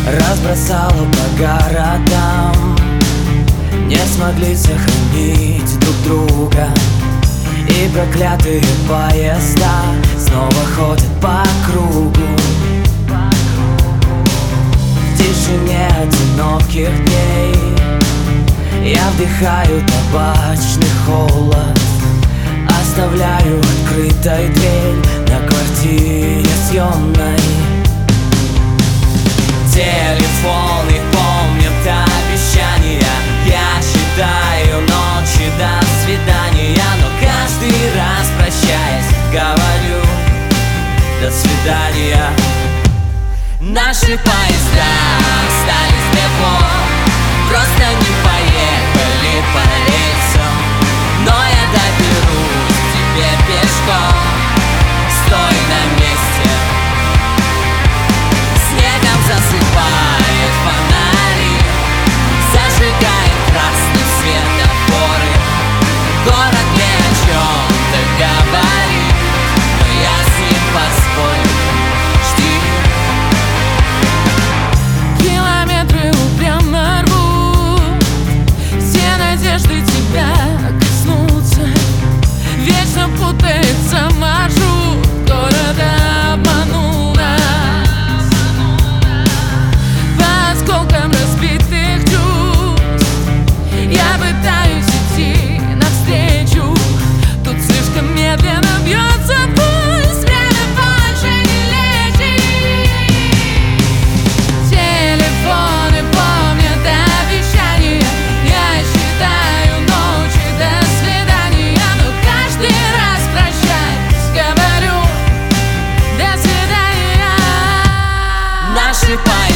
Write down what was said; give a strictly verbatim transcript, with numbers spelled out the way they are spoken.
разбросала по городам. Не смогли сохранить друг друга, и проклятые поезда снова ходят по кругу. В тишине одиноких дней я вдыхаю табачный холод, оставляю открытой дверь на квартире съемной. Телефоны помнят обещания, я считаю ночи до свидания, но каждый раз, прощаясь, говорю до свидания. Наши поезда остались в депо, просто не поехали по рельсам, но я доберусь к тебе пешком. Стой на месте, снегом засыпает фонари, зажигает красный светофоры. Город ни о чем-то говорит, но я с ним поспорю. Жди. Километры упрямо рвут, все надежды тебя коснутся. Вечно путается маршрут, города обманул нас. По осколкам разбитых чувств я пытаюсь идти навстречу. Тут слишком медленно бьется пульс, время больше не лечит. Телефоны помнят обещания, я считаю ночи до свидания, но каждый раз, прощаясь, говорю до свидания. Наши поезда